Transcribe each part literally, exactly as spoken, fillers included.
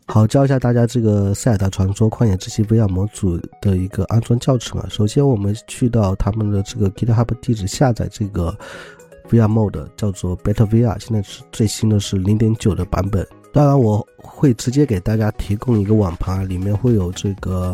好，教一下大家这个塞尔达传说旷野之息 V R 模组的一个安装教程啊。首先我们去到他们的这个 GitHub 地址下载这个 V R Mode， 叫做 Beta V R， 现在是最新的是 零点九 的版本。当然我会直接给大家提供一个网盘，里面会有这个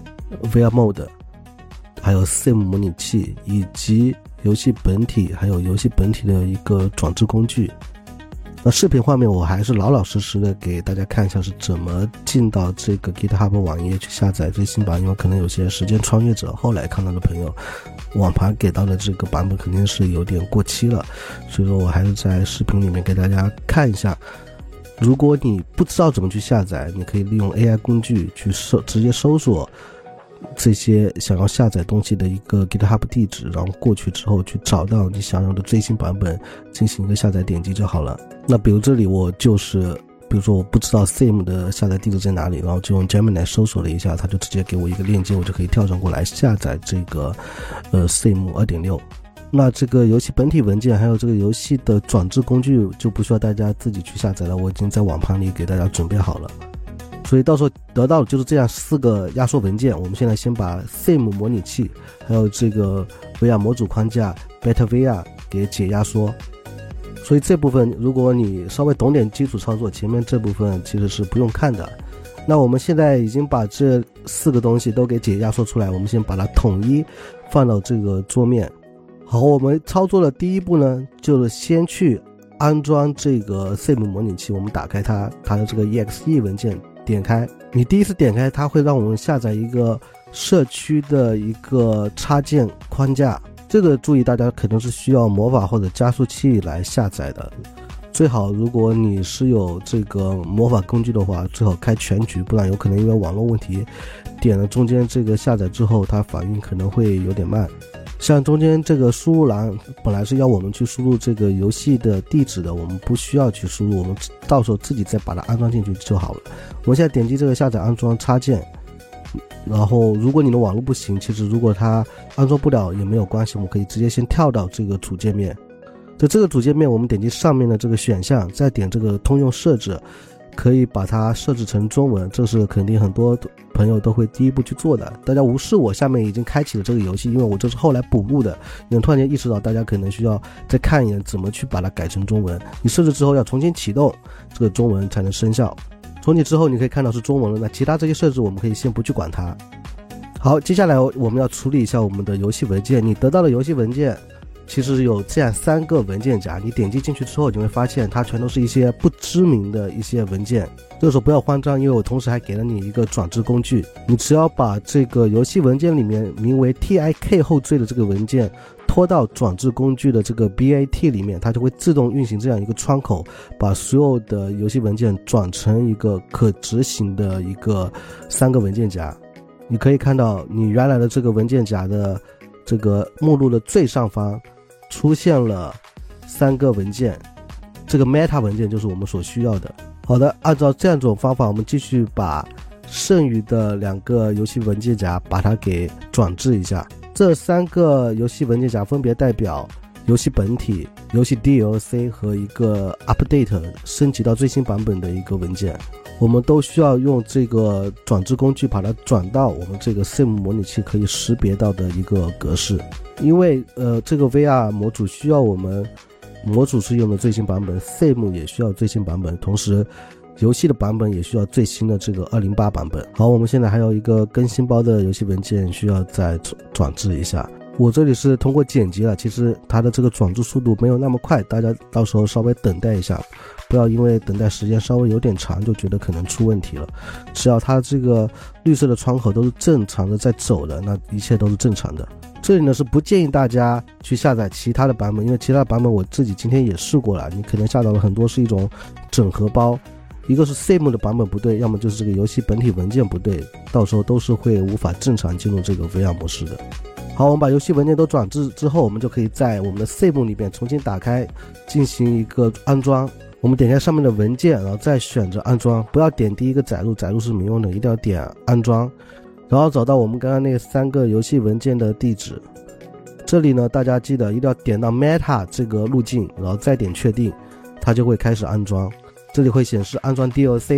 V R Mode， 还有 Sim 模拟器，以及游戏本体，还有游戏本体的一个装置工具。那视频画面我还是老老实实的给大家看一下是怎么进到这个 GitHub 网页去下载最新版，因为可能有些时间穿越者后来看到的朋友，网盘给到的这个版本肯定是有点过期了，所以说我还是在视频里面给大家看一下。如果你不知道怎么去下载，你可以利用 A I 工具去搜，直接搜索这些想要下载东西的一个 GitHub 地址，然后过去之后去找到你想要的最新版本，进行一个下载点击就好了。那比如这里我就是比如说我不知道 Sim 的下载地址在哪里，然后就用 Gemini 搜索了一下，它就直接给我一个链接，我就可以跳转过来下载这个呃 Sim 二点六。那这个游戏本体文件还有这个游戏的转制工具就不需要大家自己去下载了，我已经在网盘里给大家准备好了。所以到时候得到的就是这样四个压缩文件。我们现在先把 Sim 模拟器还有这个 V R 模组框架 Beta V R 给解压缩。所以这部分如果你稍微懂点基础操作，前面这部分其实是不用看的。那我们现在已经把这四个东西都给解压缩出来，我们先把它统一放到这个桌面。好，我们操作的第一步呢，就是先去安装这个 Sim 模拟器。我们打开它，它的这个 E X E 文件，点开。你第一次点开它会让我们下载一个社区的一个插件框架，这个注意大家可能是需要魔法或者加速器来下载的。最好如果你是有这个魔法工具的话，最好开全局，不然有可能因为网络问题点了中间这个下载之后，它反应可能会有点慢。像中间这个输入栏本来是要我们去输入这个游戏的地址的，我们不需要去输入，我们到时候自己再把它安装进去就好了。我们现在点击这个下载安装插件，然后如果你的网络不行，其实如果它安装不了也没有关系，我们可以直接先跳到这个主界面。在这个主界面我们点击上面的这个选项，再点这个通用设置，可以把它设置成中文，这是肯定很多朋友都会第一步去做的。大家无视我下面已经开启了这个游戏，因为我这是后来补录的，你突然间意识到大家可能需要再看一眼怎么去把它改成中文。你设置之后要重新启动这个中文才能生效，重启之后你可以看到是中文了，那其他这些设置我们可以先不去管它。好，接下来我们要处理一下我们的游戏文件。你得到的游戏文件其实有这样三个文件夹，你点击进去之后，你会发现它全都是一些不知名的一些文件。这个时候不要慌张，因为我同时还给了你一个转制工具，你只要把这个游戏文件里面名为 T I K 后缀的这个文件拖到转制工具的这个 B A T 里面，它就会自动运行这样一个窗口，把所有的游戏文件转成一个可执行的一个三个文件夹。你可以看到你原来的这个文件夹的这个目录的最上方出现了三个文件，这个 meta 文件就是我们所需要的。好的，按照这样一种方法，我们继续把剩余的两个游戏文件夹把它给转制一下。这三个游戏文件夹分别代表游戏本体、游戏 D L C 和一个 update 升级到最新版本的一个文件。我们都需要用这个转制工具把它转到我们这个 Sim 模拟器可以识别到的一个格式。因为呃，这个 V R 模组需要我们模组是用的最新版本， Sim 也需要最新版本，同时游戏的版本也需要最新的这个二零八版本。好，我们现在还有一个更新包的游戏文件需要再转制一下。我这里是通过剪辑了，其实它的这个转制速度没有那么快，大家到时候稍微等待一下，不要因为等待时间稍微有点长就觉得可能出问题了。只要它这个绿色的窗口都是正常的在走的，那一切都是正常的。这里呢是不建议大家去下载其他的版本，因为其他的版本我自己今天也试过了，你可能下载了很多是一种整合包，一个是 Sim 的版本不对，要么就是这个游戏本体文件不对，到时候都是会无法正常进入这个 V R 模式的。好，我们把游戏文件都转制之后，我们就可以在我们的 Sim 里边重新打开进行一个安装。我们点开上面的文件，然后再选择安装，不要点第一个载入，载入是没用的，一定要点安装，然后找到我们刚刚那三个游戏文件的地址。这里呢大家记得一定要点到 Meta 这个路径，然后再点确定，它就会开始安装。这里会显示安装 D L C，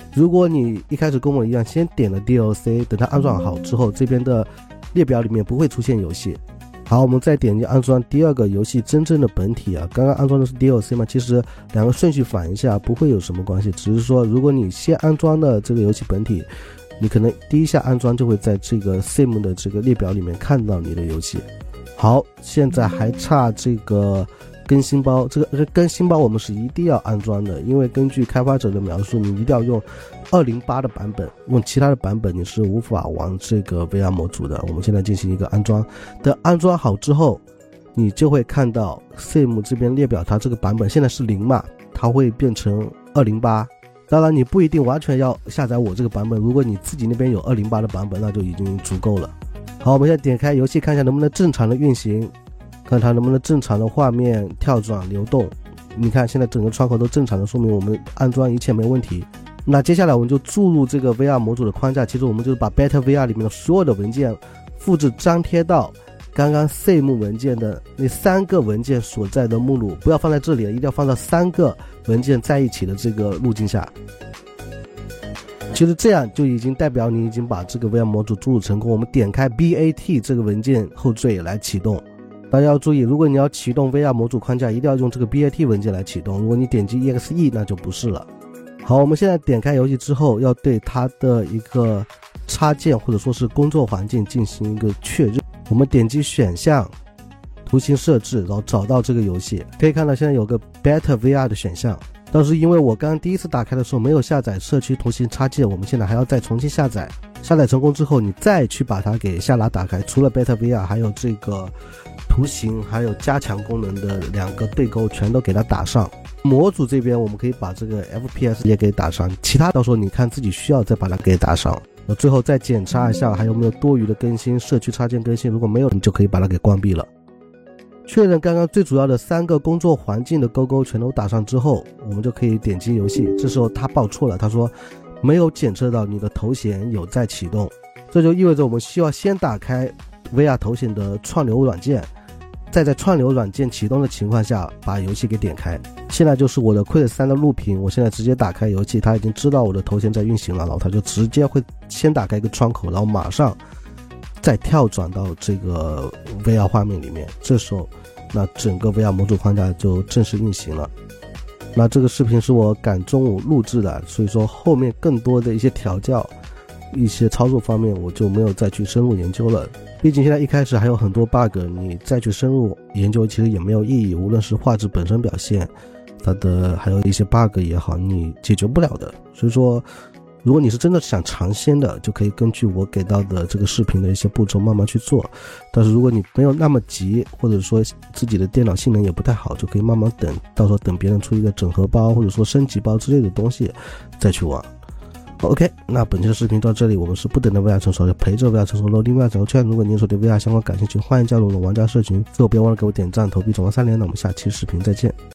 如果你一开始跟我一样先点了 D L C， 等它安装好之后，这边的列表里面不会出现游戏。好，我们再点击安装第二个游戏真正的本体啊，刚刚安装的是 D L C 嘛，其实两个顺序反一下不会有什么关系，只是说如果你先安装的这个游戏本体，你可能第一下安装就会在这个 Steam 的这个列表里面看到你的游戏。好，现在还差这个更新包，这个更新包我们是一定要安装的，因为根据开发者的描述，你一定要用二零八的版本，用其他的版本你是无法玩这个 V R 模组的。我们现在进行一个安装，等安装好之后，你就会看到 Steam 这边列表它这个版本现在是零嘛，它会变成二零八。当然你不一定完全要下载我这个版本，如果你自己那边有二零八的版本，那就已经足够了。好，我们现在点开游戏看一下能不能正常的运行，看它能不能正常的画面跳转流动。你看现在整个窗口都正常的，说明我们安装一切没问题。那接下来我们就注入这个 V R 模组的框架，其实我们就是把 Beta V R 里面的所有的文件复制粘贴到刚刚 Steam 文件的那三个文件所在的目录，不要放在这里，一定要放到三个文件在一起的这个路径下。其实这样就已经代表你已经把这个 V R 模组注入成功。我们点开 B A T 这个文件后缀来启动。大家要注意，如果你要启动 V R 模组框架，一定要用这个 B A T 文件来启动，如果你点击 E X E 那就不是了。好，我们现在点开游戏之后，要对它的一个插件或者说是工作环境进行一个确认。我们点击选项图形设置，然后找到这个游戏，可以看到现在有个 Beta V R 的选项，但是因为我刚刚第一次打开的时候没有下载社区图形插件，我们现在还要再重新下载。下载成功之后，你再去把它给下拉打开，除了 Beta V R 还有这个图形还有加强功能的两个对勾全都给它打上。模组这边我们可以把这个 F P S 也给打上，其他到时候你看自己需要再把它给打上。那最后再检查一下还有没有多余的更新，社区插件更新，如果没有你就可以把它给关闭了。确认刚刚最主要的三个工作环境的勾勾全都打上之后，我们就可以点击游戏。这时候它报错了，他说没有检测到你的头衔有在启动，这就意味着我们需要先打开 V R 头衔的串流软件，再在串流软件启动的情况下把游戏给点开。现在就是我的 Quake 三的录屏，我现在直接打开游戏，它已经知道我的头衔在运行了，然后它就直接会先打开一个窗口，然后马上再跳转到这个 V R 画面里面，这时候那整个 V R 模组框架就正式运行了。那这个视频是我赶中午录制的，所以说后面更多的一些调教一些操作方面我就没有再去深入研究了，毕竟现在一开始还有很多 bug， 你再去深入研究其实也没有意义，无论是画质本身表现，它的还有一些 bug 也好，你解决不了的。所以说如果你是真的想尝鲜的，就可以根据我给到的这个视频的一些步骤慢慢去做，但是如果你没有那么急，或者说自己的电脑性能也不太好，就可以慢慢等，到时候等别人出一个整合包或者说升级包之类的东西再去玩。OK， 那本期的视频到这里，我们是不等的 V R 成熟，要陪着 V R 成熟喽。另外整个圈，如果您说对 V R 相关感兴趣，欢迎加入我的玩家社群，最后别忘了给我点赞、投币、转发三连。那我们下期视频再见。